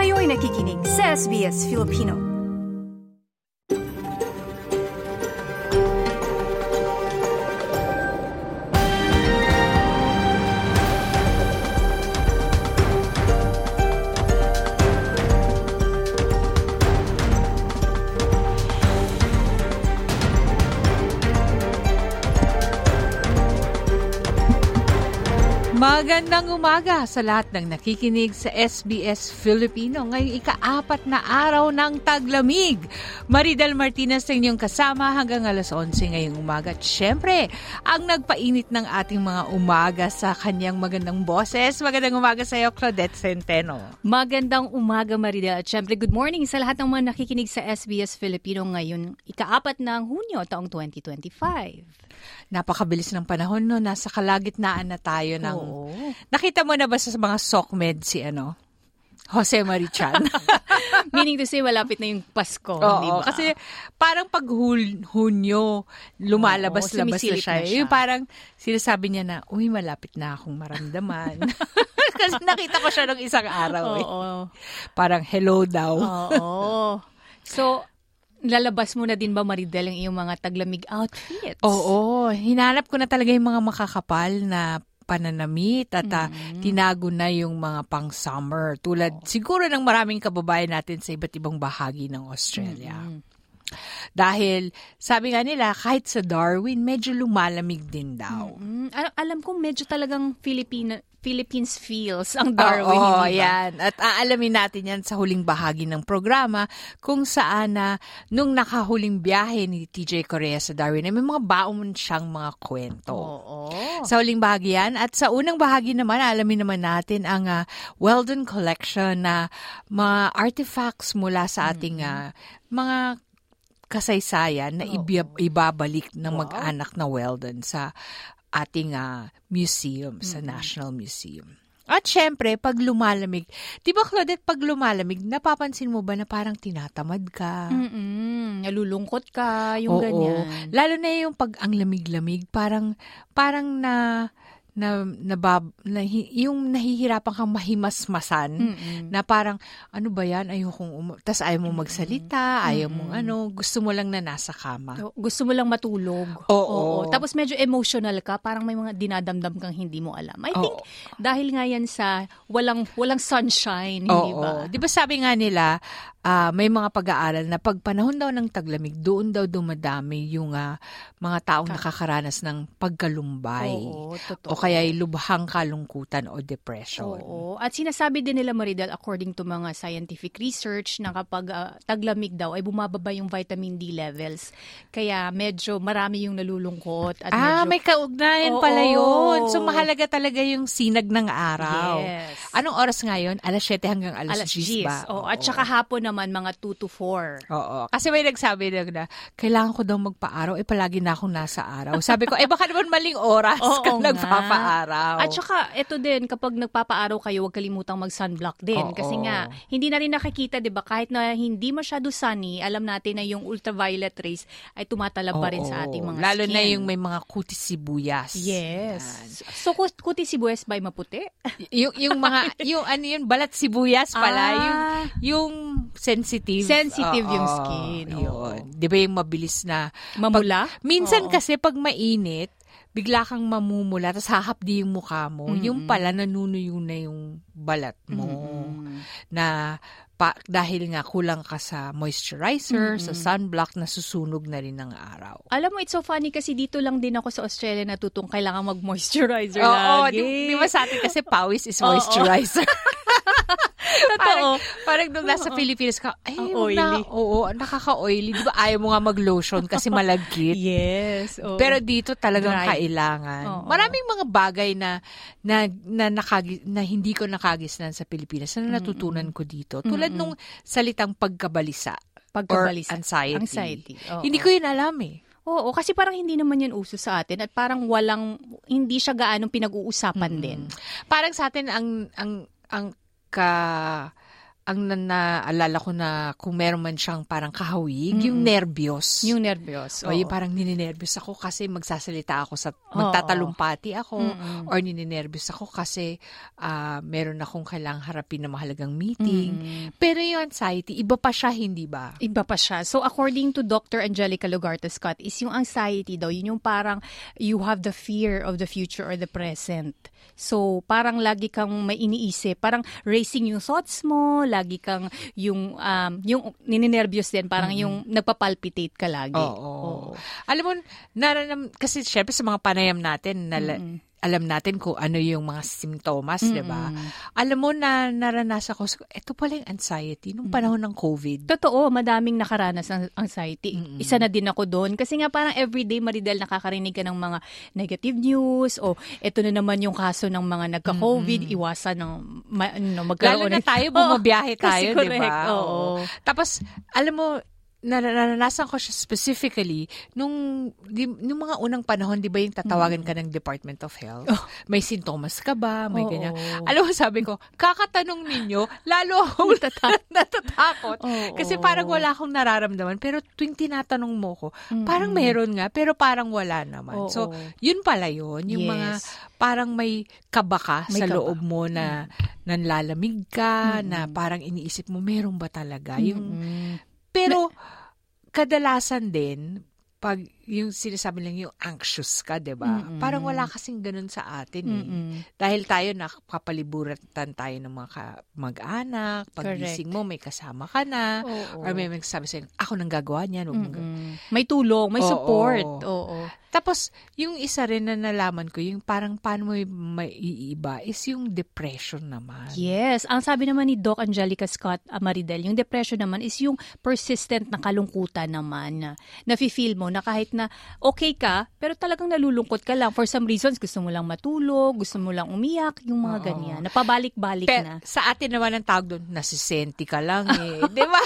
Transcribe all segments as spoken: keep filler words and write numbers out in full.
Kayo'y nakikinig sa S B S Filipino. Magandang umaga sa lahat ng nakikinig sa S B S Filipino ngayong ika-apat na araw ng taglamig. Maridel Martinez sa inyong kasama hanggang alas onse ngayong umaga. At syempre, ang nagpainit ng ating mga umaga sa kanyang magandang boses. Magandang umaga sa iyo, Claudette Centeno. Magandang umaga, Maridel. At syempre, good morning sa lahat ng mga nakikinig sa S B S Filipino ngayon ika-apat ng Hunyo taong twenty twenty-five. Napakabilis ng panahon, no? Nasa kalagitnaan na tayo ng... Oo. Nakita mo na ba sa mga SOCMED si ano? Jose Marichan? Meaning to say, malapit na yung Pasko, Oo, di ba? Kasi parang pag hul- Hunyo, lumalabas-labas na siya. na siya. Yung parang sinasabi niya na, uy, malapit na akong maramdaman. Kasi nakita ko siya nung isang araw. Eh. Oo. Parang hello daw. Oo. So, lalabas mo na din ba, Maridel, ang iyong mga taglamig outfits? Oo. Hinanap ko na talaga yung mga makakapal na pananamit at uh, mm-hmm. tinago na yung mga pang-summer. Tulad oh. siguro ng maraming kababayan natin sa iba't ibang bahagi ng Australia. Mm-hmm. Dahil, sabi nga nila, kahit sa Darwin, medyo lumalamig din daw. Mm-hmm. Al- alam ko, medyo talagang Filipino Philippines feels ang Darwin, Oo, hindi ba? Yan. At aalamin natin yan sa huling bahagi ng programa kung saan na nung nakahuling biyahe ni T J Korea sa Darwin, ay may mga baon siyang mga kwento. Oo. Sa huling bahagi yan. At sa unang bahagi naman, alamin naman natin ang uh, Weldon Collection na mga artifacts mula sa ating uh, mga kasaysayan na ibab- ibabalik ng Wow. mag-anak na Weldon sa ating uh, museum, sa mm-hmm. National Museum. At syempre, pag lumalamig, di ba Claudette, pag lumalamig, napapansin mo ba na parang tinatamad ka? Mm-mm. Nalulungkot ka, yung Oo. ganyan. Lalo na yung pag ang lamig-lamig, parang, parang na... na, na, na yung nahihirapan kang mahimasmasan Mm-mm. na parang ano ba yan, ayokong um- tas ayaw mo magsalita, Mm-mm. ayaw mo ano, gusto mo lang na nasa kama. Gusto mo lang matulog. Oo. Oo. Tapos medyo emotional ka, parang may mga dinadamdam kang hindi mo alam. I think Oo. dahil nga yan sa walang walang sunshine, hindi Oo. ba? Di ba sabi nga nila, uh, may mga pag-aaral na pag panahon daw ng taglamig, doon daw dumadami yung uh, mga taong nakakaranas ng pagkalumbay. Oo, totoo. O kaya lubhang kalungkutan o depression. Oo. At sinasabi din nila, Maridel, according to mga scientific research, na kapag uh, taglamig daw ay bumababa yung vitamin D levels. Kaya medyo marami yung nalulungkot. At ah, medyo... may kaugnayan Oo. pala yun. So mahalaga talaga yung sinag ng araw. Yes. Anong oras ngayon? alas siyete hanggang alas, Alas diyes diyes. ba? Oo. At saka hapon naman, mga two to four. Oo. Kasi may nagsabi na, na kailangan ko daw magpa-araw, eh palagi na akong nasa araw. Sabi ko, eh baka naman maling oras Oo ka nga. nagpapa-araw. At saka, ito din, kapag nagpapa-araw kayo, huwag kalimutang mag-sunblock din. Oo. Kasi nga, hindi na rin nakikita, di ba? Kahit na hindi masyado sunny, alam natin na yung ultraviolet rays ay tumatalab pa rin sa ating mga Lalo skin. na yung may mga kutis sibuyas. Yes. Yan. So, kuti sibuyas ba maputi? Y- yung, yung mga, yung ano yun, balat sibuyas pala. Ah. Yung, yung sensitive. Sensitive Oo, yung skin. Oo. Yun. Di ba yung mabilis na. Mamula? Pag, minsan Oo. kasi pag mainit, bigla kang mamumula, tapos hahapdi yung mukha mo. Mm-mm. Yung pala, nanunuyo na yung balat mo. Mm-mm. Na pa, dahil nga kulang ka sa moisturizer, Mm-mm. sa sunblock, nasusunog na rin ng araw. Alam mo, it's so funny kasi dito lang din ako sa Australia natutong kailangan mag-moisturizer Oo, lagi. di, di ba sa atin kasi pawis is moisturizer? Totoo. Parang, parang nung nasa Oo. Pilipinas ka, ay, Ang na, oily. oo, nakaka-oily. Di ba ayaw mo nga mag-lotion kasi malagkit? Yes. Oo. Pero dito talagang Dry. kailangan. Oo. Maraming mga bagay na na na, nakagi, na hindi ko nakagisnan sa Pilipinas na natutunan ko dito. Tulad Mm-mm. nung salitang pagkabalisa. Pagkabalisa. Or anxiety. Anxiety. Oo. Hindi ko yun alam eh. Oo, kasi parang hindi naman yan uso sa atin at parang walang, hindi siya gaanong pinag-uusapan Mm-hmm. din. Parang sa atin ang ang ang ka ang na- naalala ko na kung meron man siyang parang kahawig, Mm-mm. yung nervyos. Yung nervyos. O oo. yung parang nininervyos ako kasi magsasalita ako sa, magtatalumpati ako, Mm-mm. or nininervyos ako kasi ah, meron akong kailangang harapin na mahalagang meeting. Mm-mm. Pero yung anxiety, iba pa siya, hindi ba? Iba pa siya. So according to Doctor Angelica Lugarta Scott, is yung anxiety daw, yun yung parang you have the fear of the future or the present. So parang lagi kang may iniisip, parang racing yung thoughts mo, lagi kang yung um, yung nininervyos din, parang Mm-mm. yung nagpapalpitate ka lagi. Oo. Alam mo, naranam, kasi syempre sa mga panayam natin, nala, Mm-mm. alam natin kung ano yung mga simptomas, di ba? Mm-mm. Alam mo na naranasan ko, ito pala yung anxiety nung panahon ng COVID. Totoo, madaming nakaranas ng anxiety. Mm-mm. Isa na din ako doon. Kasi nga parang everyday, Maridel, nakakarinig ka ng mga negative news o eto na naman yung kaso ng mga nagka-COVID, Mm-mm. iwasan ng ma, ano, Lalo magkaroon. na tayo, bumabiyahe Oo, tayo, kasi di correct, ba? oo. Tapos, alam mo, naranasan ko siya specifically nung, di, nung mga unang panahon, di ba yung tatawagan ka ng Department of Health? Oh. May sintomas ka ba? May Oo. ganyan. Alam mo, sabi ko, kakatanong ninyo, lalo akong natatakot. natatakot. Oo. Kasi parang wala akong nararamdaman. Pero tuwing tinatanong mo ko, Mm-mm. parang meron nga, pero parang wala naman. Oo. So, yun pala yun. Yung Yes. mga parang may kaba ka May sa kaba. loob mo na nanlalamig ka, Mm-mm. na parang iniisip mo, meron ba talaga? Yung, Mm-mm. pero, kadalasan din, pag yung sinasabi lang yung anxious ka, di ba? Mm-mm. Parang wala kasing ganun sa atin eh. Mm-mm. Dahil tayo nakapaliburan tayo ng mga ka- mag-anak, pagising Correct. mo, may kasama ka na, Oo. or may magsasabi sa'yo, ako nang gagawa niyan. Huwag mong gawin." Mm-mm. May tulong, may Oo. support. Oo. Tapos, yung isa rin na nalaman ko, yung parang paano mo maiiba is yung depression naman. Yes. Ang sabi naman ni Doc Angelica Scott Amaridel, yung depression naman is yung persistent na kalungkutan naman na nafe-feel mo na kahit na okay ka, pero talagang nalulungkot ka lang. For some reasons, gusto mo lang matulog, gusto mo lang umiyak, yung mga Oo. ganyan. Napabalik-balik Pero na. sa atin naman ang tawag doon, nasisenti ka lang eh. Di ba?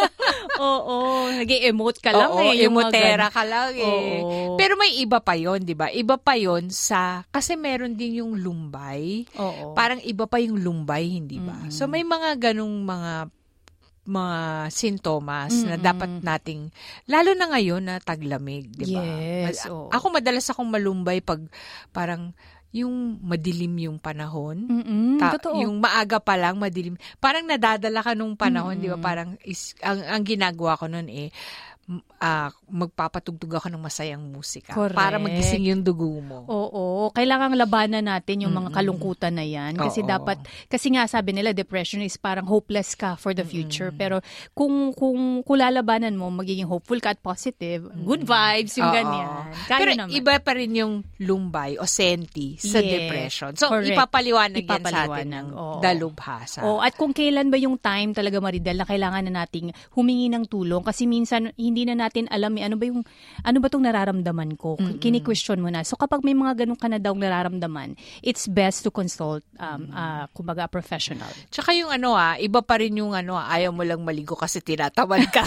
Oo. Nag-emote ka lang Oo, eh. yung mga emotera gan- ka lang eh. Oo. Pero may iba pa yon, di ba? Iba pa yon sa, kasi meron din yung lumbay. Oo. Parang iba pa yung lumbay, hindi ba? Mm-mm. So may mga ganung mga mga sintomas na Mm-mm. dapat nating, lalo na ngayon na taglamig, di ba? Yes, Ma- oo. Ako madalas akong malumbay pag parang yung madilim yung panahon. Mm-mm, Ta- totoo. yung maaga pa lang, madilim. Parang nadadala ka nung panahon, Mm-mm. di ba? Parang is, ang, ang ginagawa ko noon eh, m- ah, magpapatugtog ako ng masayang musika. Correct. Para magising yung dugo mo. Oo, kailangang labanan natin yung mga Mm-mm. kalungkutan na yan. Kasi Oo. dapat, kasi nga sabi nila, depression is parang hopeless ka for the future. Pero kung, kung, kung lalabanan mo, magiging hopeful ka at positive, good vibes, yung Oo. ganyan. Kaya Pero naman. iba pa rin yung lumbay o senti sa Yes, depression. So, correct. ipapaliwanag, yan sa atin Ipapaliwanag, ng oo. dalubhasa. Oh, at kung kailan ba yung time talaga, Maridel, na kailangan na nating humingi ng tulong kasi minsan hindi na natin alam eh, ano ba yung ano ba tong nararamdaman ko. Mm-mm. Kini-question mo na. So kapag may mga ganun ka na daw nararamdaman, it's best to consult um uh, kumbaga a professional. Tsaka yung ano ah, iba pa rin yung ano, ah, ayaw mo lang maligo kasi tinatamad ka.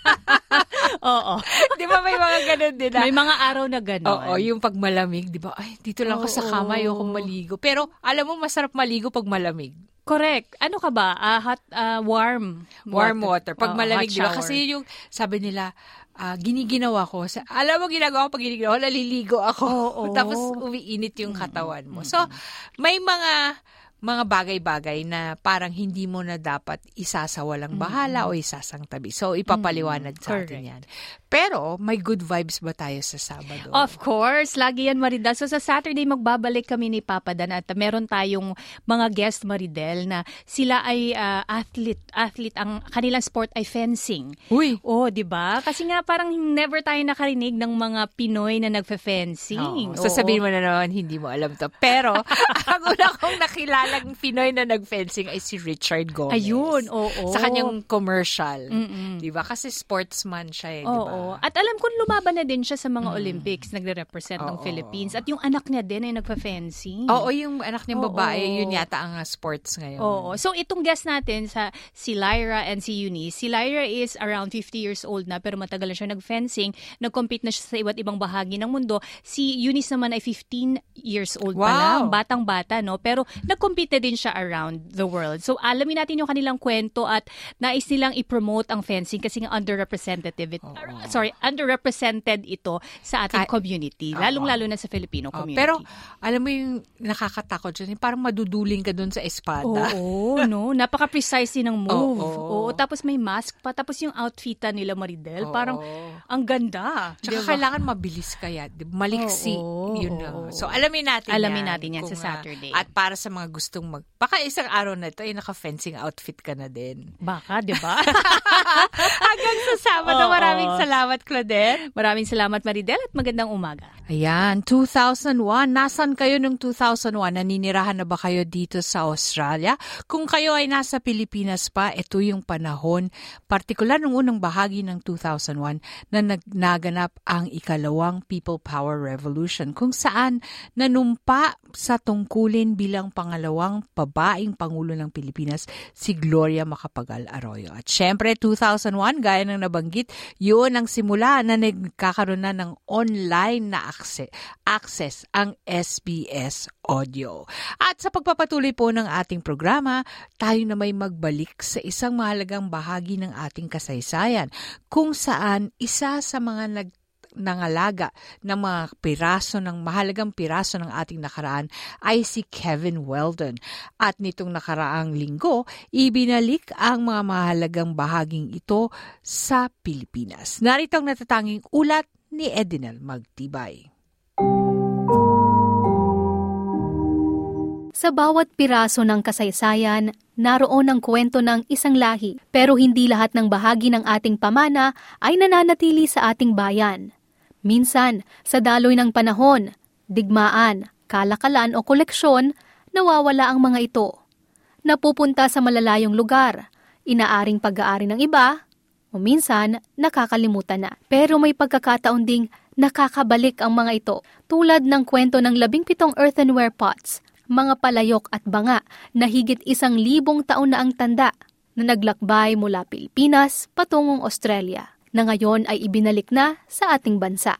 Oo. Di ba may mga ganun din ah? May mga araw na ganun. Oo, yung pag malamig, di ba? Ay, dito lang ako sa Oo. kama, ayokong maligo. Pero alam mo, masarap maligo pag malamig. Correct. Ano ka ba? Ah, hot, ah, warm. Warm water. Pag Oo, malamig, hot di ba? shower. Kasi yun yung, sabi nila, ah, giniginawa ko. Sa, alam mo, ginagawa ko pag giniginawa ko, naliligo ako. Oo. Tapos umiinit yung katawan mo. So, may mga mga bagay-bagay na parang hindi mo na dapat isasawalang bahala o isasang tabi. So, ipapaliwanag sa atin Correct. yan. Pero, may good vibes ba tayo sa Sabado? Of course, lagi yan, Maridel. So sa Saturday, magbabalik kami ni Papa Dan at meron tayong mga guest, Maridel, na sila ay ah, athlete. Athlete, ang kanilang sport ay fencing. Uy! Oh, 'di ba? Kasi nga parang never tayo nakarinig ng mga Pinoy na nagfe-fencing. Oo. Sasabihin mo na naman, hindi mo alam to. Pero, ang una kong nakilalang Pinoy na nag-fencing ay si Richard Gomez. Ayun, oo. Sa kanyang commercial. Mm-mm. Di ba? Kasi sportsman siya eh, di Oo. ba? At alam ko lumaban na din siya sa mga Olympics, nagre-represent ng Oo. Philippines. At yung anak niya din ay nagfa-fencing. Oo, yung anak niyang Oo. babae, yun yata ang uh, sports ngayon. Oo. So, itong guest natin sa si Lyra and si Eunice. Si Lyra is around fifty years old na pero matagal na siya nag-fencing. Nag-compete na siya sa iba't ibang bahagi ng mundo. Si Eunice naman ay fifteen years old pa Wow. lang. Batang-bata, no? Pero nag-compete exhibit na din siya around the world. So alamin natin yung kanilang kwento at nais nilang i-promote ang fencing kasi nga underrepresented Oh, uh, sorry, underrepresented ito sa ating Ka- community, lalong-lalo na sa Filipino Oh, community. pero alam mo yung nakakatakot dyan, yung parang maduduling ka dun sa espada. Oo, no? Napaka-precise din ng move. Oo. Oo, tapos may mask pa. Tapos yung outfitan nila, Maridel, Oo. parang ang ganda. Tsaka diba? kailangan mabilis kaya. Maliksi. Oo, yun oo, na. oo. So, alamin natin Alamin yan. natin yan kung, sa ah, Saturday. At para sa mga gustong mag... Baka isang araw na ito, ay naka-fencing outfit ka na din. Baka, di ba? Hanggang sa Sabado. Oo. Maraming salamat, Claudette. Maraming salamat, Maridel, at magandang umaga. Ayan, two thousand one. Nasaan kayo nung two thousand one? Naninirahan na ba kayo dito sa Australia? Kung kayo ay nasa Pilipinas pa, ito yung panahon, partikular nung unang bahagi ng two thousand one, na naganap ang ikalawang People Power Revolution, kung saan nanumpa sa tungkulin bilang pangalawang babaeng Pangulo ng Pilipinas si Gloria Macapagal Arroyo. At syempre, two thousand one, gaya ng nabanggit, yun ang simula na nagkakaroon na ng online na access, access ang S B S Audio. At sa pagpapatuloy po ng ating programa, tayo na may magbalik sa isang mahalagang bahagi ng ating kasaysayan, kung saan isa sa mga nag nangalaga ng mga piraso ng mahalagang piraso ng ating nakaraan ay si Kevin Weldon. At nitong nakaraang linggo, ibinalik ang mga mahalagang bahaging ito sa Pilipinas. Narito ang natatanging ulat ni Edinel Magtibay. Sa bawat piraso ng kasaysayan, naroon ang kwento ng isang lahi, pero hindi lahat ng bahagi ng ating pamana ay nananatili sa ating bayan. Minsan, sa daloy ng panahon, digmaan, kalakalan o koleksyon, nawawala ang mga ito. Napupunta sa malalayong lugar, inaaring pag-aari ng iba, o minsan nakakalimutan na. Pero may pagkakataon ding nakakabalik ang mga ito, tulad ng kwento ng labing pitong earthenware pots, mga palayok at banga na higit isang libong taon na ang tanda, na naglakbay mula Pilipinas patungong Australia, na ngayon ay ibinalik na sa ating bansa.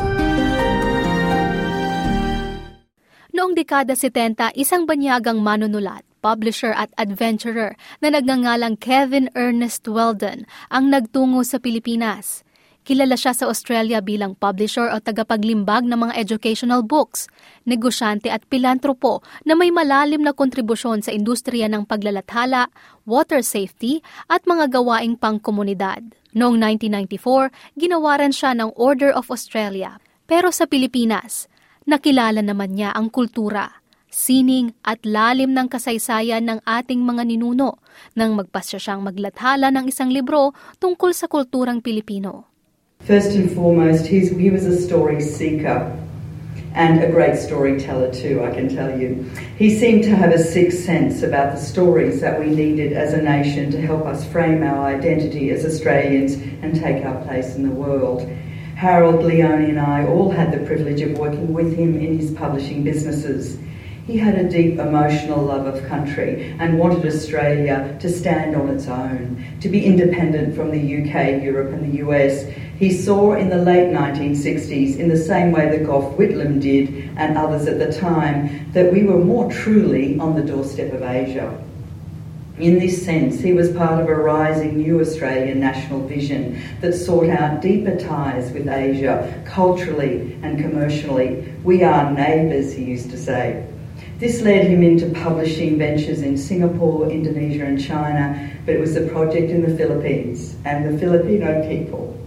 Noong dekada setenta, isang banyagang manunulat, publisher at adventurer na nagngangalang Kevin Ernest Weldon ang nagtungo sa Pilipinas. Kilala siya sa Australia bilang publisher o tagapaglimbag ng mga educational books, negosyante at pilantropo na may malalim na kontribusyon sa industriya ng paglalathala, water safety at mga gawaing pangkomunidad. Noong nineteen ninety-four, ginawaran siya ng Order of Australia. Pero sa Pilipinas, nakilala naman niya ang kultura, sining at lalim ng kasaysayan ng ating mga ninuno nang magpasya siyang maglathala ng isang libro tungkol sa kulturang Pilipino. First and foremost, he's, he was a story seeker and a great storyteller too, I can tell you. He seemed to have a sixth sense about the stories that we needed as a nation to help us frame our identity as Australians and take our place in the world. Harold, Leone and I all had the privilege of working with him in his publishing businesses. He had a deep emotional love of country and wanted Australia to stand on its own, to be independent from the U K, Europe and the U S. He saw in the late nineteen sixties, in the same way that Gough Whitlam did and others at the time, that we were more truly on the doorstep of Asia. In this sense, he was part of a rising new Australian national vision that sought out deeper ties with Asia, culturally and commercially. We are neighbours, he used to say. This led him into publishing ventures in Singapore, Indonesia and China, but it was a project in the Philippines and the Filipino people,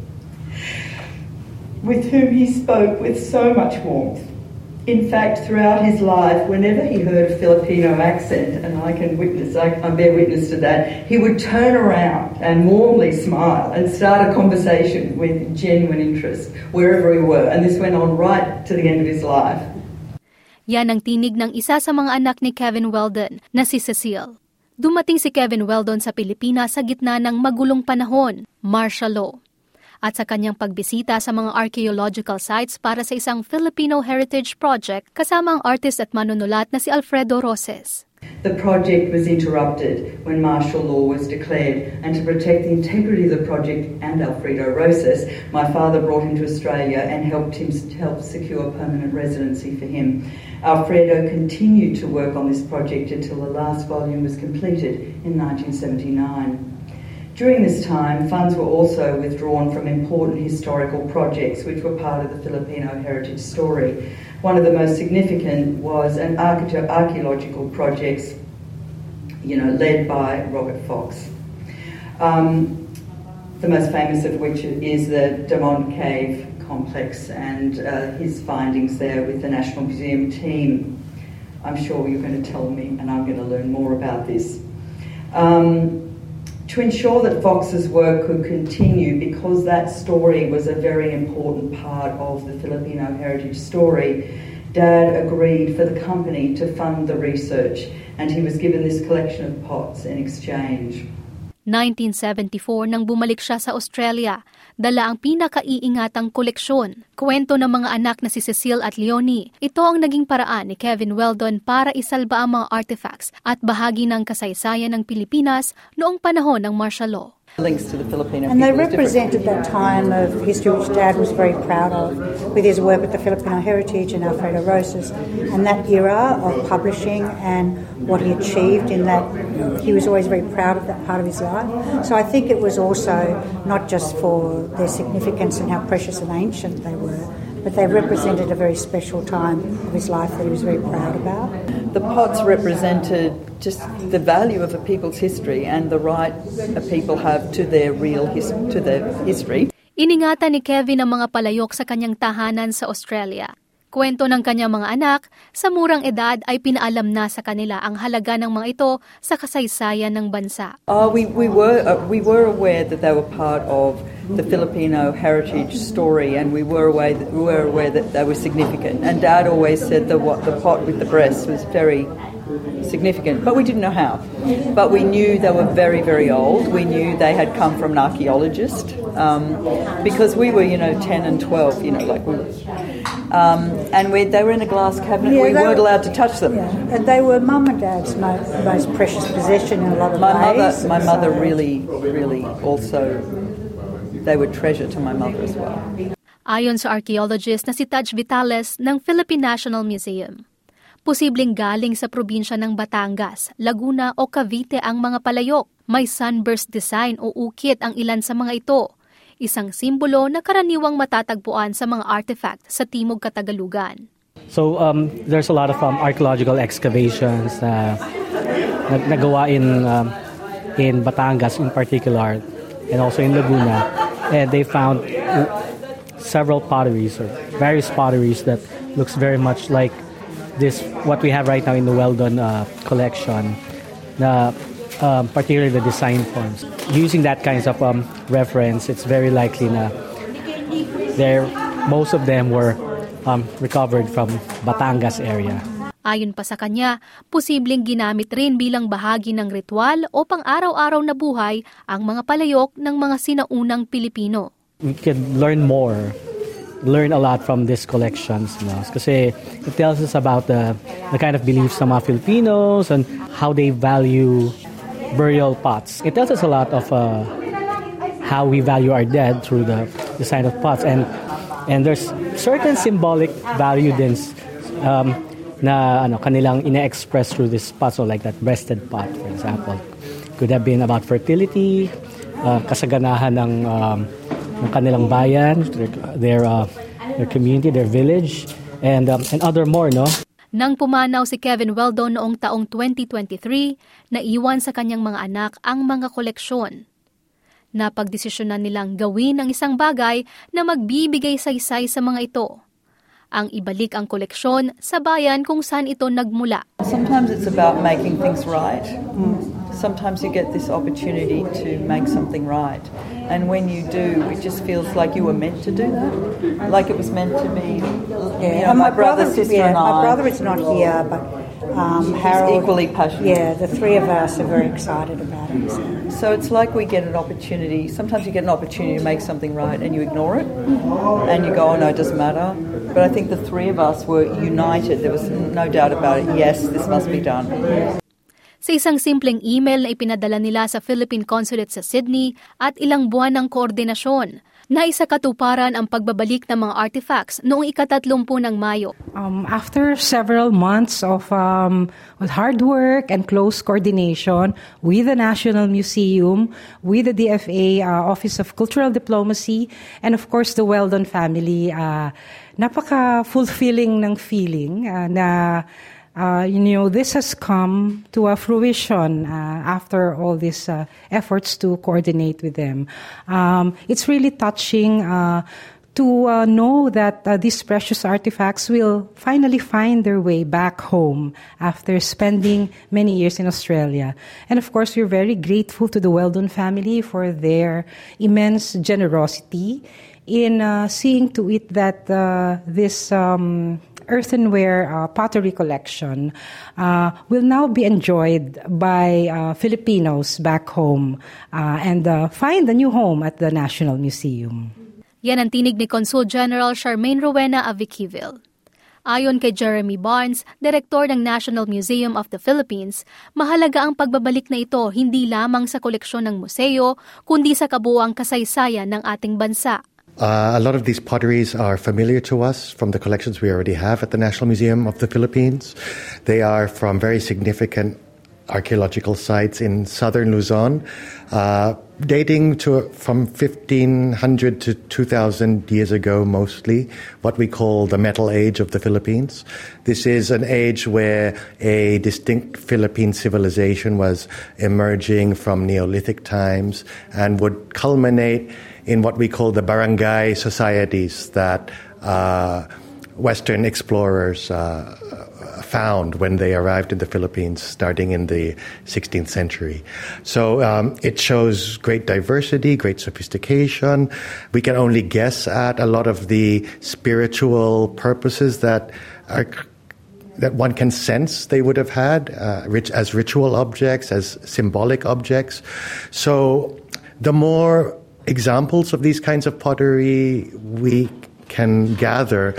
with whom he spoke with so much warmth. In fact, throughout his life, whenever he heard a Filipino accent, and I can witness, I, I bear witness to that, he would turn around and warmly smile and start a conversation with genuine interest wherever we were. And this went on right to the end of his life. Yan ang tinig ng isa sa mga anak ni Kevin Weldon na si Cecile. Dumating si Kevin Weldon sa Pilipinas sa gitna ng magulong panahon, martial law, at sa kanyang pagbisita sa mga archaeological sites para sa isang Filipino Heritage Project kasama ang artist at manunulat na si Alfredo Roses. The project was interrupted when martial law was declared, and to protect the integrity of the project and Alfredo Rosas, my father brought him to Australia and helped him help secure permanent residency for him. Alfredo continued to work on this project until the last volume was completed in nineteen seventy-nine. During this time, funds were also withdrawn from important historical projects which were part of the Filipino heritage story. One of the most significant was an archaeological project, you know, led by Robert Fox. Um, the most famous of which is the Damont Cave complex and uh, his findings there with the National Museum team. I'm sure you're going to tell me and I'm going to learn more about this. Um, To ensure that Fox's work could continue, because that story was a very important part of the Filipino heritage story, Dad agreed for the company to fund the research, and he was given this collection of pots in exchange. nineteen seventy-four nang bumalik siya sa Australia, dala ang pinakaiingatang koleksyon, kwento ng mga anak na si Cecile at Leonie. Ito ang naging paraan ni Kevin Weldon para isalba ang mga artifacts at bahagi ng kasaysayan ng Pilipinas noong panahon ng martial law. Links to the Filipino and they represented that time of history which Dad was very proud of, with his work with the Filipino Heritage and Alfredo Rosas, and that era of publishing and what he achieved in that. He was always very proud of that part of his life. So I think it was also not just for their significance and how precious and ancient they were, but they represented a very special time of his life that he was very proud about. The pots represented just the value of a people's history and the right a people have to their real his- to their history. Iningatan ni Kevin ang mga palayok sa kanyang tahanan sa Australia. Kwento ng kanyang mga anak, sa murang edad ay pinaalam na sa kanila ang halaga ng mga ito sa kasaysayan ng bansa. Oh, we we were uh, we were aware that they were part of the Filipino heritage story, and we were aware that, we were aware that they were significant. And Dad always said that what the pot with the breast was very significant, but we didn't know how. But we knew they were very, very old. We knew they had come from an archaeologist, um, because we were, you know, ten and twelve, you know, like we were. Um, and we, they were in a glass cabinet. Yeah, we weren't were, allowed to touch them. Yeah. And they were Mum and Dad's most, most precious possession in a lot of my ways. Mother, my so. mother really, really also, they were treasure to my mother as well. Ayon sa archaeologist na si Taj Vitales ng Philippine National Museum, posibleng galing sa probinsya ng Batangas, Laguna o Cavite ang mga palayok. May sunburst design o ukit ang ilan sa mga ito, isang simbolo na karaniwang matatagpuan sa mga artifact sa Timog Katagalugan. So um, there's a lot of um, archaeological excavations na uh, nagawa in um, in Batangas in particular, and also in Laguna, and they found several potteries or various potteries that looks very much like this what we have right now in the Weldon uh, collection, na um, particularly the design forms. Using that kinds of um, reference, it's very likely na there most of them were um, recovered from Batangas area. Ayon pa sa kanya, posibleng ginamit rin bilang bahagi ng ritual o pang-araw-araw na buhay ang mga palayok ng mga sinaunang Pilipino. We can learn more, learn a lot from these collections, you know, kasi it tells us about the, the kind of beliefs ng mga Filipinos and how they value burial pots. It tells us a lot of uh, how we value our dead through the design of pots, and and there's certain symbolic value din um, na ano kanilang ina-express through this pot, so like that breasted pot, for example, could have been about fertility, uh, kasaganahan ng um, ng kanilang bayan, their their, uh, their community, their village, and um, and other more, no. Nang pumanaw si Kevin Weldon noong taong twenty twenty-three, naiwan sa kanyang mga anak ang mga koleksyon. Napagdesisyonan nilang gawin ang isang bagay na magbibigay saysay sa mga ito. Ang ibalik ang koleksyon sa bayan kung saan ito nagmula. Sometimes it's about making things right. Sometimes you get this opportunity to make something right. And when you do, it just feels like you were meant to do that. Like it was meant to be. Yeah, you know, and my, my brother, sister yeah, and I. My brother is not here, but um, Harold. He's equally passionate. Yeah, the three of us are very excited about it. So. so it's like we get an opportunity. Sometimes you get an opportunity to make something right and you ignore it. And you go, oh no, it doesn't matter. But I think the three of us were united. There was no doubt about it. Yes, this must be done. Sa isang simpleng email na ipinadala nila sa Philippine Consulate sa Sydney at ilang buwan ng koordinasyon, naisakatuparan ang pagbabalik ng mga artifacts noong ikatatlumpu ng Mayo. Um, after several months of um, with hard work and close coordination with the National Museum, with the D F A uh, Office of Cultural Diplomacy, and of course the Weldon family, uh, napaka-fulfilling ng feeling uh, na Uh, you know, this has come to a fruition uh, after all these uh, efforts to coordinate with them. Um, it's really touching uh, to uh, know that uh, these precious artifacts will finally find their way back home after spending many years in Australia. And of course, we're very grateful to the Weldon family for their immense generosity in uh, seeing to it that uh, this um, earthenware uh, pottery collection uh, will now be enjoyed by uh, Filipinos back home uh, and uh, find a new home at the National Museum. Yan ang tinig ni Consul General Charmaine Rowena Aviquiville. Ayon kay Jeremy Barnes, Direktor ng National Museum of the Philippines, mahalaga ang pagbabalik na ito hindi lamang sa koleksyon ng museo, kundi sa kabuuang kasaysayan ng ating bansa. Uh, a lot of these potteries are familiar to us from the collections we already have at the National Museum of the Philippines. They are from very significant archaeological sites in southern Luzon, uh, dating to from fifteen hundred to two thousand years ago mostly, what we call the Metal Age of the Philippines. This is an age where a distinct Philippine civilization was emerging from Neolithic times and would culminate in what we call the barangay societies that uh, Western explorers uh, found when they arrived in the Philippines starting in the sixteenth century. So um, it shows great diversity, great sophistication. We can only guess at a lot of the spiritual purposes that are that one can sense they would have had uh, rich, as ritual objects, as symbolic objects. So the more examples of these kinds of pottery we can gather,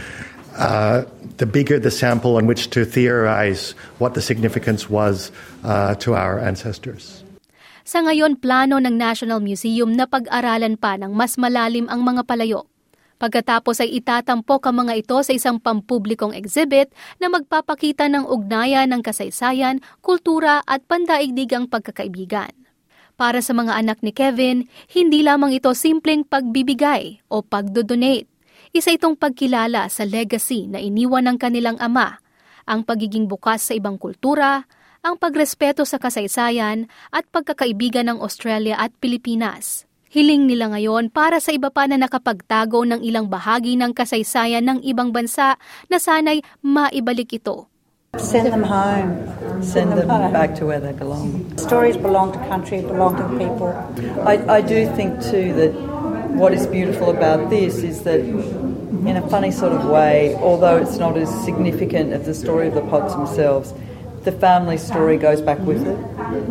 uh, the bigger the sample on which to theorize what the significance was uh, to our ancestors. Sa ngayon, plano ng National Museum na pag-aralan pa ng mas malalim ang mga palayo. Pagkatapos ay itatampok ang mga ito sa isang pampublikong exhibit na magpapakita ng ugnayan ng kasaysayan, kultura at pandaigdigang pagkakaibigan. Para sa mga anak ni Kevin, hindi lamang ito simpleng pagbibigay o pagdodonate. Isa itong pagkilala sa legacy na iniwan ng kanilang ama, ang pagiging bukas sa ibang kultura, ang pagrespeto sa kasaysayan at pagkakaibigan ng Australia at Pilipinas. Hiling nila ngayon para sa iba pa na nakapagtago ng ilang bahagi ng kasaysayan ng ibang bansa na sana'y maibalik ito. Send them home. Send them back to where they belong. Stories belong to country, belong to people. I, I do think too that what is beautiful about this is that in a funny sort of way, although it's not as significant as the story of the pots themselves, the family story goes back with it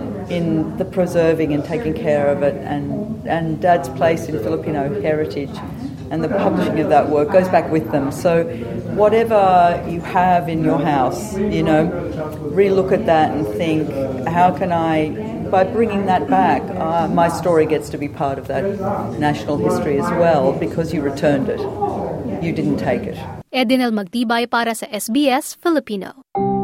in the preserving and taking care of it, and, and Dad's place in Filipino heritage and the publishing of that work goes back with them. So whatever you have in your house, you know, re-look at that and think, how can I, by bringing that back, uh, my story gets to be part of that national history as well because you returned it. You didn't take it. Edinel Magtibay para sa S B S Filipino.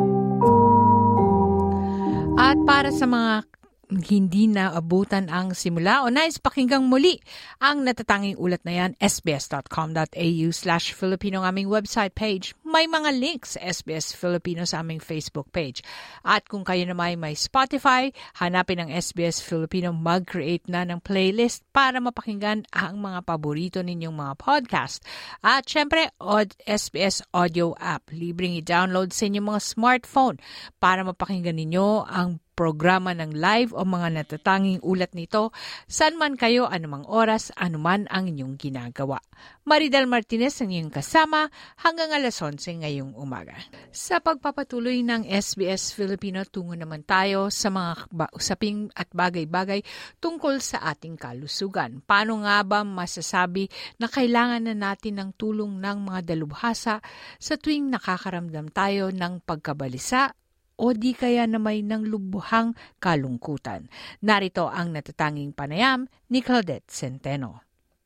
At para sa mga hindi na abutan ang simula o nais pakinggang muli ang natatanging ulat na yan, sbs.com.au slash Filipino ang aming website page. May mga links sa S B S Filipino sa aming Facebook page. At kung kayo naman may Spotify, hanapin ang S B S Filipino, mag-create na ng playlist para mapakinggan ang mga paborito ninyong mga podcast. At syempre, S B S Audio app. Libreng i-download sa inyong mga smartphone para mapakinggan ninyo ang programa ng live o mga natatanging ulat nito, saan man kayo, anumang oras, anuman ang inyong ginagawa. Maridel Martinez ang inyong kasama hanggang alas onse ngayong umaga. Sa pagpapatuloy ng S B S Filipino, tungo naman tayo sa mga usaping at bagay-bagay tungkol sa ating kalusugan. Paano nga ba masasabi na kailangan na natin ng tulong ng mga dalubhasa sa tuwing nakakaramdam tayo ng pagkabalisa o di kaya na may nang lubhang kalungkutan. Narito ang natatanging panayam ni Claudette Centeno.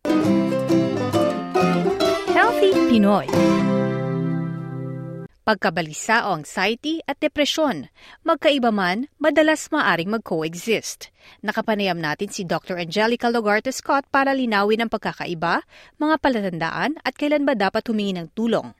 Healthy Pinoy. Pagkabalisa o anxiety at depresyon. Magkaiba man, madalas maaring mag-coexist. Nakapanayam natin si Doctor Angelica Lugarte-Scott para linawin ang pagkakaiba, mga palatandaan at kailan ba dapat humingi ng tulong.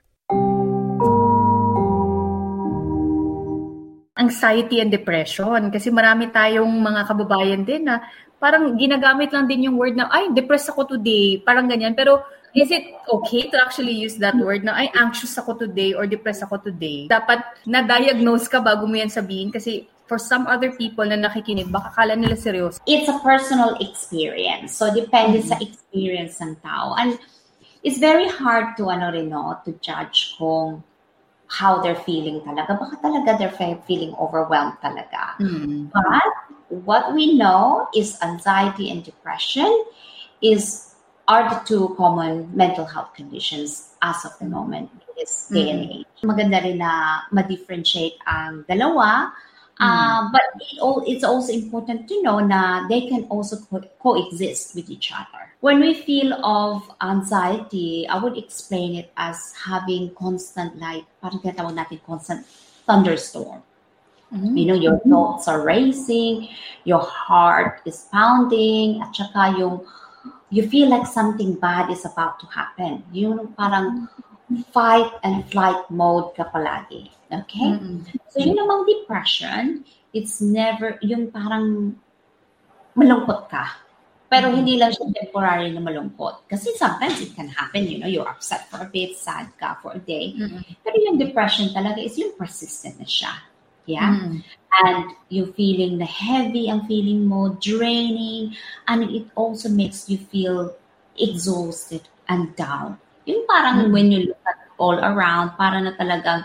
Anxiety and depression. Kasi marami tayong mga kababayan din na parang ginagamit lang din yung word na, ay, depressed ako today. Parang ganyan. Pero is it okay to actually use that word na, ay, anxious ako today or depressed ako today? Dapat na-diagnose ka bago mo yan sabihin kasi for some other people na nakikinig, baka kala nila seryoso. It's a personal experience. So, depende mm-hmm. sa experience ng tao. And it's very hard to, ano rin, no, to judge kung how they're feeling talaga. Baka talaga they're feeling overwhelmed talaga. Mm-hmm. But what we know is anxiety and depression is are the two common mental health conditions as of the moment in this day and age. Mm-hmm. Maganda rin na ma-differentiate ang dalawa. Mm-hmm. Uh, but it all, it's also important to know na they can also co- coexist with each other. When we feel of anxiety, I would explain it as having constant, like, parang tinatawag natin constant thunderstorm. Mm-hmm. You know, your thoughts are racing, your heart is pounding, at saka yung you feel like something bad is about to happen. Yung parang fight and flight mode ka palagi. Okay? Mm-hmm. So yun namang depression, it's never, yung parang malungkot ka. Pero mm-hmm. hindi lang siya temporary na malungkot. Kasi sometimes it can happen, you know, you're upset for a bit, sad ka for a day. Mm-hmm. Pero yung depression talaga is yung persistent na siya. Yeah? Mm. And you feeling the heavy, ang feeling mo, draining, and it also makes you feel exhausted and down. Yung parang mm. when you look at all around, parang na talagang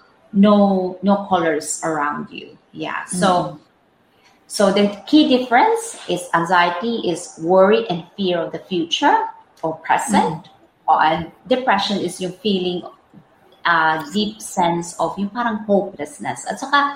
no no colors around you. Yeah. So mm. so the key difference is anxiety is worry and fear of the future or present. Mm. And depression is yung feeling Uh, deep sense of yung parang hopelessness. At saka,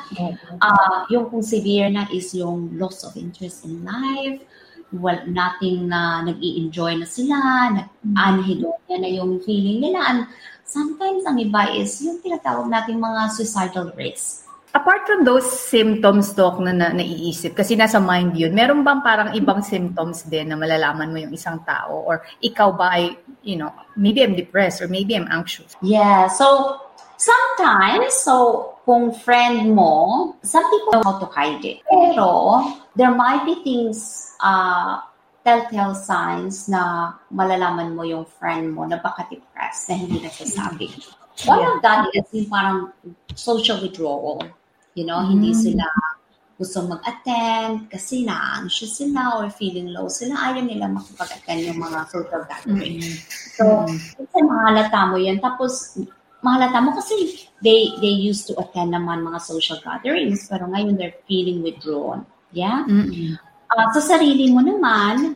uh, yung kung severe na is yung loss of interest in life, well, nothing na nag-i-enjoy na sila, nag-anhedonia na yung feeling nila. And sometimes, ang iba is yung tinatawag natin mga suicidal risk. Apart from those symptoms, Doc, na, na naiisip, kasi nasa mind yun, meron bang parang ibang symptoms din na malalaman mo yung isang tao? Or ikaw ba ay, you know, maybe I'm depressed or maybe I'm anxious? Yeah, so sometimes, so kung friend mo, some people know how to hide it. Pero there might be things, uh, telltale signs na malalaman mo yung friend mo na baka depressed na hindi nasasabi. One yeah. of that is yung parang social withdrawal. You know, mm. hindi sila gusto mag-attend kasi na-anxious sila or feeling low sila. Ayaw nila makipag-attend yung mga social gathering. Mm. So, kasi mahalata mo yan. Tapos, mahalata mo kasi they they used to attend naman mga social gatherings pero ngayon they're feeling withdrawn. Yeah? Mm-hmm. Uh, sa sarili mo naman,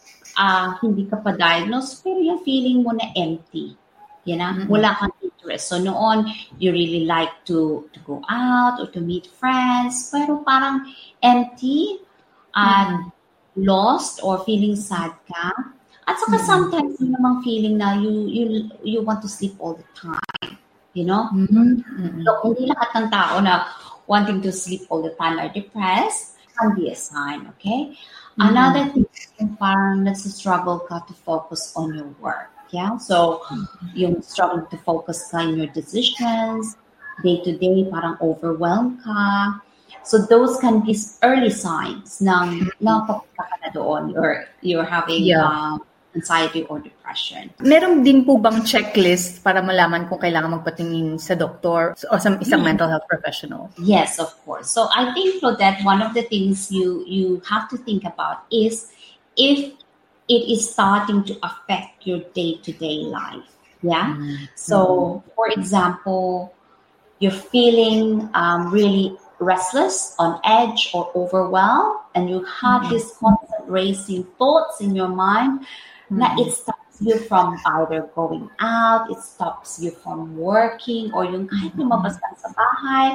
uh, hindi ka pa diagnosed pero yung feeling mo na empty. You know? Mm-hmm. Wala kang interest. So noon, you really like to to go out or to meet friends, pero parang empty and mm-hmm. lost or feeling sad ka. At saka mm-hmm. sometimes yung namang feeling na you you you want to sleep all the time. You know? Mm-hmm. So hindi lahat ng tao na wanting to sleep all the time are depressed can be a sign, okay? Mm-hmm. Another thing is yung parang nagsistruggle ka to focus on your work. Yeah, so yung struggle to focus ka in your decisions, day to day, parang overwhelmed ka. So those can be early signs ng napapunta ka na doon or you're having yeah. uh, anxiety or depression. Meron din po bang checklist para malaman kung kailangan magpatingin sa doktor o sa isang mm. mental health professional? Yes, of course. So I think so that one of the things you you have to think about is if it is starting to affect your day-to-day life. Yeah. Mm-hmm. So, for example, you're feeling um, really restless, on edge, or overwhelmed, and you have mm-hmm. this constant racing thoughts in your mind. Mm-hmm. That it stops you from either going out, it stops you from working, or yung kahit lumabas ka sa bahay,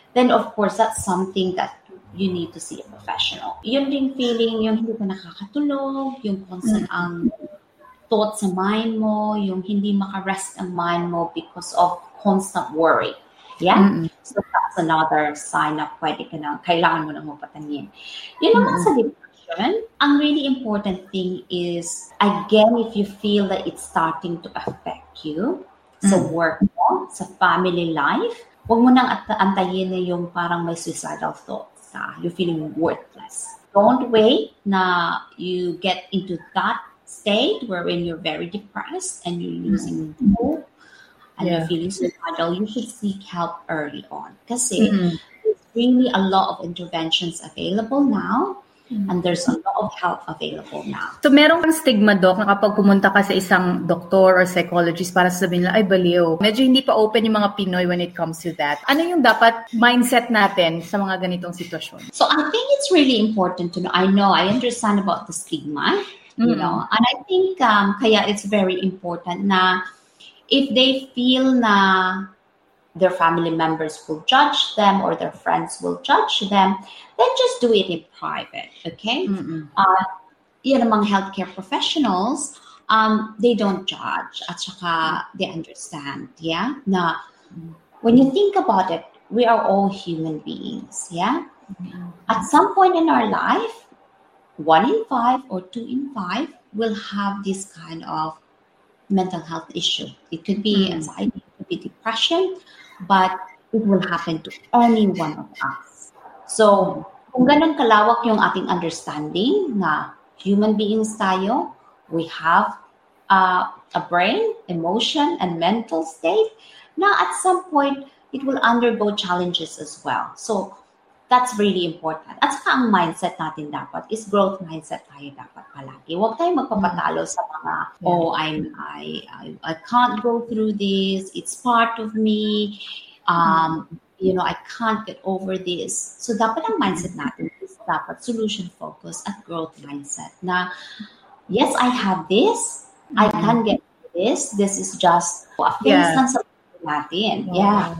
then of course, that's something that you need to see a professional. Yung ding feeling, yung hindi ka nakakatulog, yung constant ang thoughts sa mind mo, yung hindi makarest ang mind mo because of constant worry. Yeah? Mm-hmm. So that's another sign na pwede ka na, kailangan mo nang mapatayin. Yun naman mm-hmm. sa depression, ang really important thing is, again, if you feel that it's starting to affect you, mm-hmm. sa work mo, sa family life, huwag mo nang antayin na yung parang may suicidal thoughts ka. You're feeling worthless. Don't wait na you get into that state wherein you're very depressed and you're losing mm-hmm. hope and yeah. you're feeling suicidal. You should seek help early on. Kasi mm-hmm. there's really a lot of interventions available now. And there's a lot of help available now. So meron kang stigma, Doc, na kapag pumunta ka sa isang doktor or psychologist para sabihin nila, ay baliw. Medyo hindi pa open yung mga Pinoy when it comes to that. Ano yung dapat mindset natin sa mga ganitong sitwasyon? So I think it's really important to know. I know, I understand about the stigma, mm. you know, and I think um, kaya it's very important na if they feel na their family members will judge them or their friends will judge them, then just do it in private, okay? Mm-hmm. Uh, yun among healthcare professionals, um, they don't judge at saka they understand, yeah? Na when you think about it, we are all human beings, yeah? Mm-hmm. At some point in our life, one in five or two in five will have this kind of mental health issue. It could be mm-hmm. anxiety, it could be depression, but it will happen to any one of us. So, kung ganun kalawak yung ating understanding na human beings tayo, we have uh, a brain, emotion, and mental state, na at some point, it will undergo challenges as well. So, that's really important. At saka ang mindset natin dapat is growth mindset tayo dapat palagi. Huwag tayo magpapatalo sa mga, oh, I'm, I, I, I can't go through this. It's part of me. Um, you know, I can't get over this. So dapat ang mindset natin is dapat solution focus at growth mindset. Na, yes, I have this. Mm-hmm. I can get this. This is just a phase yeah. lang sa natin. Yeah.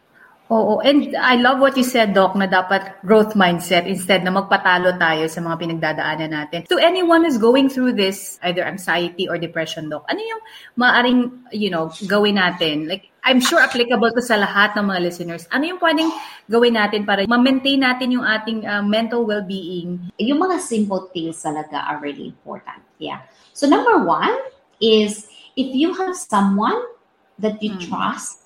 Oo, and I love what you said, Doc, na dapat growth mindset instead na magpatalo tayo sa mga pinagdadaanan natin. To anyone who's going through this, either anxiety or depression, Doc, ano yung maaring, you know, gawin natin? Like, I'm sure applicable to sa lahat ng mga listeners. Ano yung pwedeng gawin natin para ma-maintain natin yung ating uh, mental well-being? Yung mga simple things talaga are really important. Yeah. So number one is if you have someone that you hmm. trust,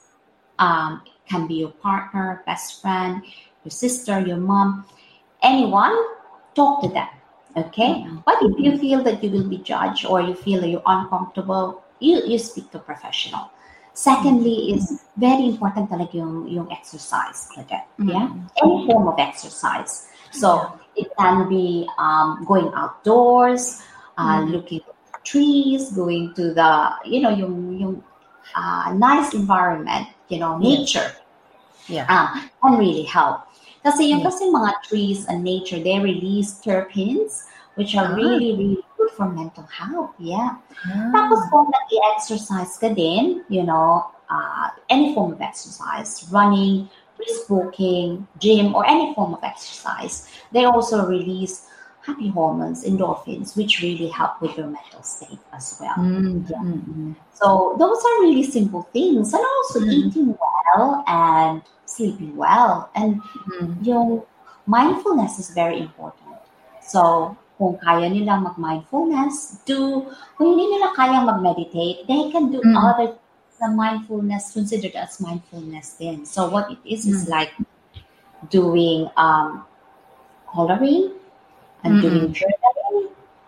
um, can be your partner, best friend, your sister, your mom, anyone, talk to them, okay? Mm-hmm. But if you feel that you will be judged or you feel that you're uncomfortable, you, you speak to a professional. Secondly, mm-hmm. is very important talaga yung, yung exercise, mm-hmm. yeah? Any form of exercise. So it can be um, going outdoors, uh, mm-hmm. looking at trees, going to the, you know, yung, yung uh, nice environment, you know, nature. Yeah. Um, can really help. Kasi yung yeah. kasi mga trees and nature, they release terpenes, which are ah. really, really good for mental health. Yeah. Ah. Tapos kung nag-i-exercise ka din, you know, uh, any form of exercise, running, brisk walking, gym, or any form of exercise, they also release happy hormones, endorphins, which really help with your mental state as well. Mm-hmm. Yeah. Mm-hmm. So those are really simple things. And also mm-hmm. eating well and sleeping well. And mm-hmm. yung mindfulness is very important. So kung kaya nilang mag-mindfulness, do, kung hindi nila kayang mag-meditate, they can do mm-hmm. other things na mindfulness, considered as mindfulness then. So what it is, mm-hmm. is like doing um, coloring, and mm-hmm. doing journaling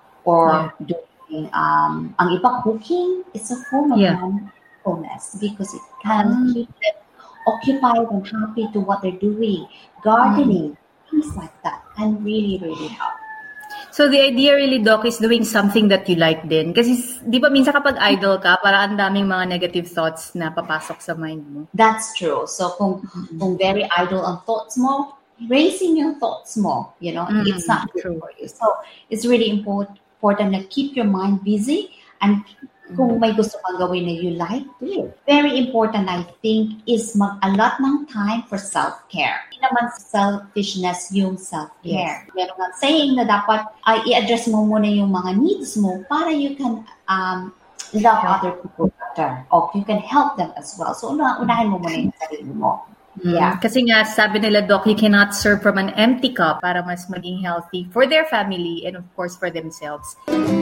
or yeah. doing um ang iba cooking, it's a form of yeah. mindfulness because it can mm-hmm. keep them occupied and happy to what they're doing. Gardening, mm-hmm. things like that can really, really help. So the idea really, Doc, is doing something that you like din. Kasi di ba minsan kapag idle ka, para ang daming mga negative thoughts na papasok sa mind mo. That's true. So kung, mm-hmm. kung very idle ang thoughts mo, raising your thoughts more, you know, mm, it's not good for you. So it's really important, important to keep your mind busy and Kung may gusto kang gawin na you like, do it. Very important, I think, is mag-allot ng time for self-care. Hindi naman selfishness yung self-care. Yes. Meron nga saying na dapat ay i-address mo muna yung mga needs mo para you can um, love other people better. Or you can help them as well. So, una, unahin mo muna yung sarili mo. Yeah. Kasi nga, sabi nila, Doc, you cannot serve from an empty cup para mas maging healthy for their family and of course for themselves.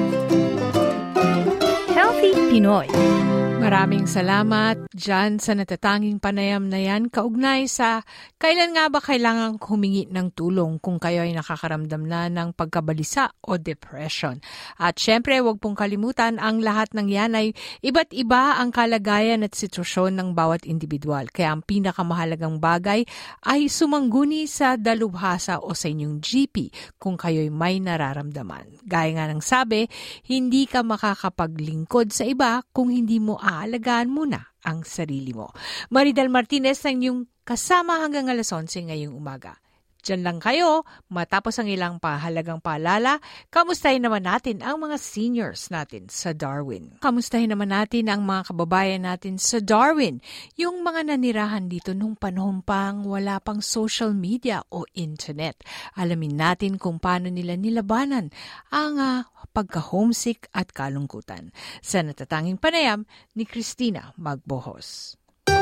Healthy Pinoy. Maraming salamat dyan sa natatanging panayam na yan kaugnay sa kailan nga ba kailangan humingi ng tulong kung kayo ay nakakaramdam na ng pagkabalisa o depression. At syempre, huwag pong kalimutan, ang lahat ng yan ay iba't iba ang kalagayan at sitwasyon ng bawat individual. Kaya ang pinakamahalagang bagay ay sumangguni sa dalubhasa o sa inyong G P kung kayo'y may nararamdaman. Gaya nga ng sabi, hindi ka makakapaglingkod sa iba kung hindi mo aalagaan muna ang sarili mo. Maridel Martinez ang inyong kasama hanggang alas onse ngayong umaga. Diyan lang kayo, matapos ang ilang pahalagang paalala, kamustahin naman natin ang mga seniors natin sa Darwin. Kamustahin naman natin ang mga kababayan natin sa Darwin, yung mga nanirahan dito nung panahon pang wala pang social media o internet. Alamin natin kung paano nila nilabanan ang uh, pagka-homesick at kalungkutan. Sa natatanging panayam ni Christina Magbohos.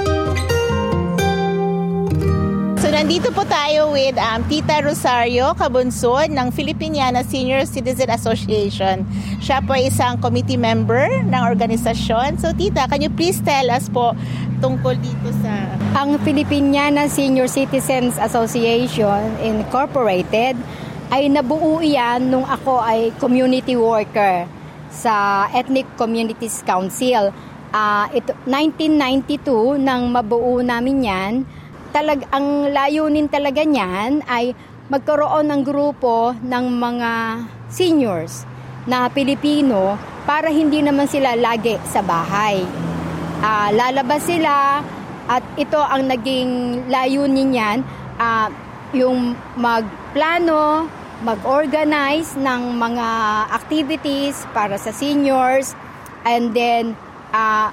So nandito po tayo with um, Tita Rosario Cabunsod ng Filipiniana Senior Citizen Association. Siya po ay isang committee member ng organisasyon. So Tita, can you please tell us po tungkol dito sa... Ang Filipiniana Senior Citizens Association Incorporated ay nabuo iyan nung ako ay community worker sa Ethnic Communities Council. Uh, ito, nineteen ninety-two, nang mabuo namin yan, talag, ang layunin talaga niyan ay magkaroon ng grupo ng mga seniors na Pilipino para hindi naman sila lagi sa bahay. Uh, lalabas sila at ito ang naging layunin niyan, uh, yung magplano, mag-organize ng mga activities para sa seniors, and then uh,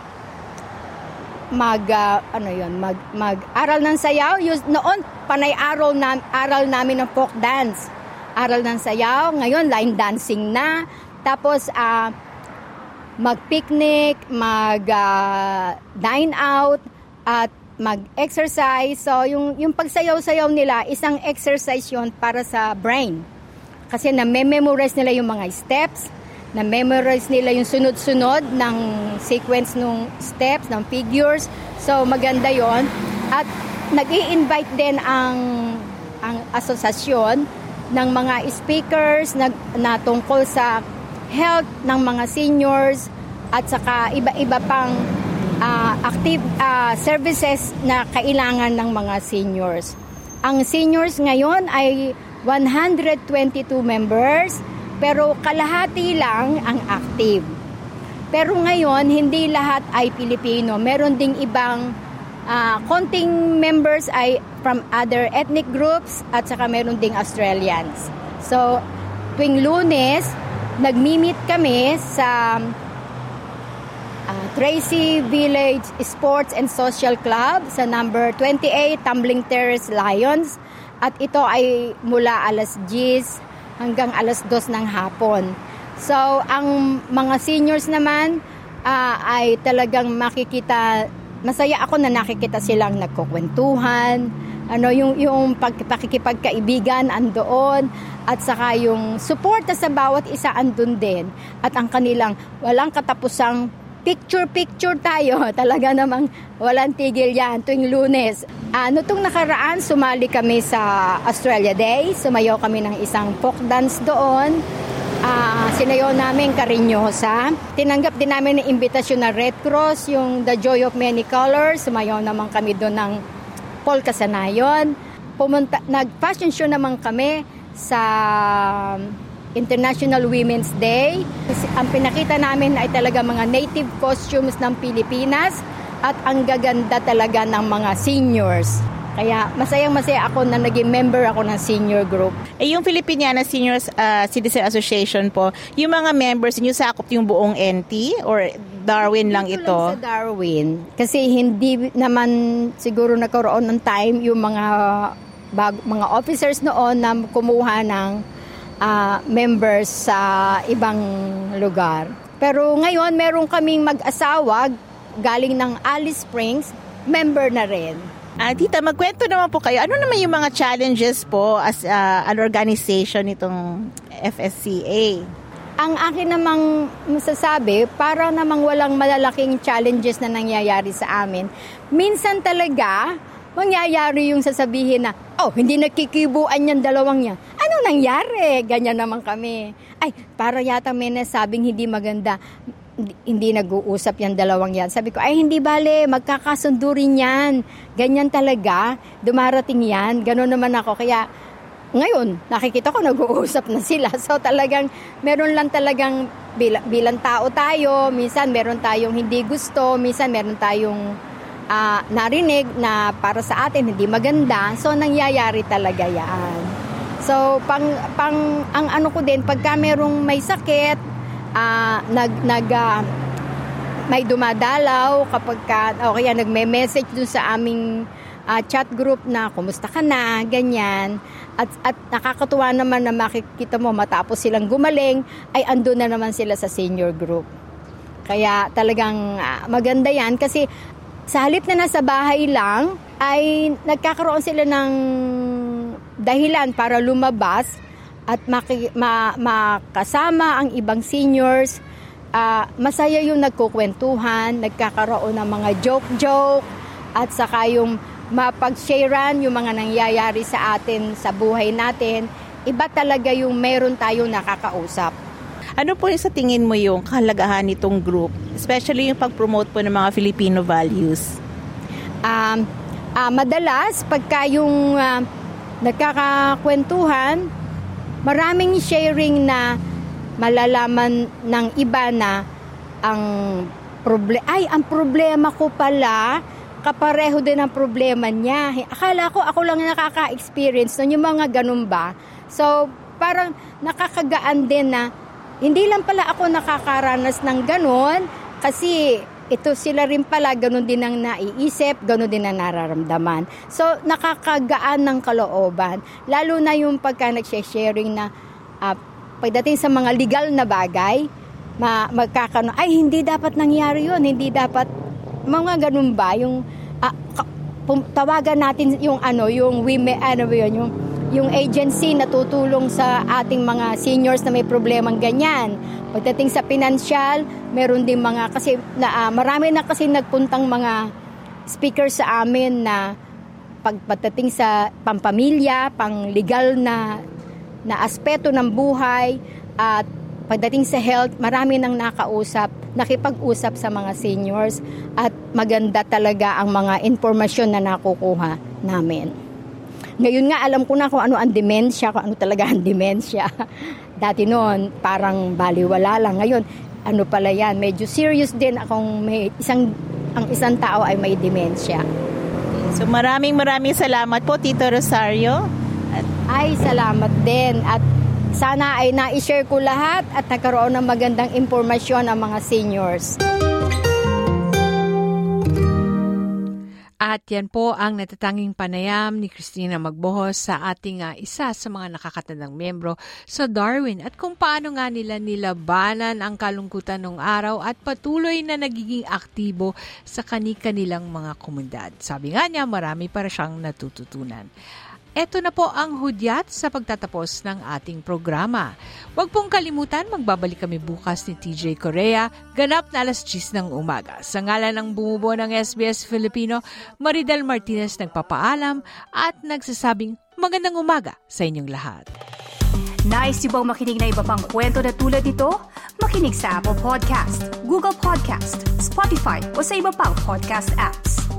mag uh, ano yun mag mag-aral ng sayaw. Yung, noon panay aral na aral namin ng folk dance, aral ng sayaw. Ngayon line dancing na. Tapos uh, mag-picnic, mag uh, dine out at mag-exercise. So yung yung pagsayaw-sayaw nila, isang exercise yon para sa brain. Kasi na-memorize nila yung mga steps, na-memorize nila yung sunod-sunod ng sequence ng steps, ng figures. So maganda yon. At nag-i-invite din ang ang asosasyon ng mga speakers na, na tungkol sa health ng mga seniors at saka iba-iba pang uh, active uh, services na kailangan ng mga seniors. Ang seniors ngayon ay one hundred twenty-two members, pero kalahati lang ang active. Pero ngayon, hindi lahat ay Pilipino. Meron ding ibang uh, konting members ay from other ethnic groups at saka meron ding Australians. So, tuwing Lunes, nagmi-meet kami sa uh, Tracy Village Sports and Social Club sa number twenty-eight Tumbling Terrace, Lions. At ito ay mula alas diyes hanggang alas dos ng hapon. So, ang mga seniors naman uh, ay talagang makikita, masaya ako na nakikita silang nagkukwentuhan, ano, yung, yung pag, pakikipagkaibigan andoon, at saka yung suporta sa bawat isa andun din. At ang kanilang walang katapusang picture-picture tayo. Talaga namang walang tigil yan tuwing Lunes. Ano uh, tong nakaraan, sumali kami sa Australia Day. Sumayaw kami ng isang folk dance doon. Uh, sinayaw namin Karinyosa. Tinanggap din namin ng imbitasyon ng Red Cross, yung The Joy of Many Colors. Sumayaw naman kami doon ng polka sanayon. Pumunta, nag-fashion show naman kami sa International Women's Day. Ang pinakita namin ay talaga mga native costumes ng Pilipinas at ang gaganda talaga ng mga seniors. Kaya masayang-masaya ako na naging member ako ng senior group. Eh, yung Filipiniana Senior uh, Citizen Association po, yung mga members niyo sakop yung buong N T or Darwin lang Dito ito. lang sa Darwin. Kasi hindi naman siguro nagkaroon ng time yung mga bag, mga officers noon na kumuha ng uh, members sa ibang lugar. Pero ngayon, meron kaming mag-asawa galing ng Alice Springs, member na rin. Ah, tita, magkwento naman po kayo. Ano naman yung mga challenges po as uh, an organization itong F S C A? Ang akin namang masasabi, parang namang walang malalaking challenges na nangyayari sa amin. Minsan talaga, mangyayari yung sasabihin na, oh, hindi nakikibuan yung dalawang yan. Ano nangyari? Ganyan naman kami. Ay, para yata may nasabing hindi maganda. Hindi nag-uusap yung dalawang yan. Sabi ko, ay hindi bale, magkakasundo rin yan. Ganyan talaga, dumarating yan. Ganon naman ako. Kaya ngayon, nakikita ko nag-uusap na sila. So talagang, meron lang talagang bilang, bilang tao tayo. Minsan meron tayong hindi gusto. Minsan meron tayong uh, narinig na para sa atin hindi maganda. So nangyayari talaga yan. So pang, pang ang ano ko din, pagka merong may sakit, Uh, nag nag uh, may dumadalaw kapag ka, o kaya nagme-message dun sa aming uh, chat group na kumusta ka na, ganyan. At, at nakakatuwa naman na makikita mo matapos silang gumaling, ay andun na naman sila sa senior group. Kaya talagang uh, maganda yan kasi sa halip na nasa bahay lang, ay nagkakaroon sila ng dahilan para lumabas at maki, ma, makasama ang ibang seniors. Uh, masaya yung nagkukwentuhan, nagkakaroon ng mga joke-joke, at saka yung mapag-sharean yung mga nangyayari sa atin, sa buhay natin. Iba talaga yung meron tayong nakakausap. Ano po yung sa tingin mo yung kahalagahan nitong group? Especially yung pag-promote po ng mga Filipino values. Um, uh, madalas, pagka yung uh, nagkakakwentuhan, maraming sharing na malalaman ng iba na ang proble- ay ang problema ko pala kapareho din ang problema niya. Akala ko ako lang nakaka-experience nun, yung mga ganun ba. So parang nakakagaan din na hindi lang pala ako nakakaranas ng ganun, kasi ito sila rin pala ganun din ang naiisip, ganun din ang nararamdaman. So nakakagaan ng kalooban, lalo na yung pagka nag-sharing na uh, pagdating sa mga legal na bagay, ma- magkakano, ay hindi dapat nangyari yun, hindi dapat, mga ganun ba, yung uh, pum- tawagan natin yung ano, yung women, ano ba yun, yung, yung agency na tutulong sa ating mga seniors na may problemang ganyan. Pagdating sa financial, meron din mga, kasi na, uh, marami na kasi nagpuntang mga speakers sa amin na pagdating sa pampamilya, pang legal na na aspeto ng buhay, at pagdating sa health, marami nang nakausap, nakipag-usap sa mga seniors, at maganda talaga ang mga informasyon na nakukuha namin. Ngayon nga, alam ko na kung ano ang demensya, kung ano talaga ang demensya. Dati noon, parang baliwala lang. Ngayon, ano pala yan, medyo serious din akong may isang, ang isang tao ay may demensya. So maraming maraming salamat po, Tito Rosario. Ay, salamat din. At sana ay na-share ko lahat at nagkaroon ng magandang impormasyon ang mga seniors. At yan po ang natatanging panayam ni Christina Magbohos sa ating uh, isa sa mga nakakatandang miyembro sa Darwin, at kung paano nga nila nilabanan ang kalungkutan ng araw at patuloy na nagiging aktibo sa kani-kanilang mga komunidad. Sabi nga niya, marami para siyang natututunan. Ito na po ang hudyat sa pagtatapos ng ating programa. Huwag pong kalimutan, magbabalik kami bukas ni T J Correa, ganap na alas diyes ng umaga. Sa ngalan ng bumubuo ng S B S Filipino, Maridel Martinez nagpapaalam at nagsasabing magandang umaga sa inyong lahat. Nice yung bang makinig na iba pang kwento na tulad ito? Makinig sa Apple Podcast, Google Podcast, Spotify o sa iba pang podcast apps.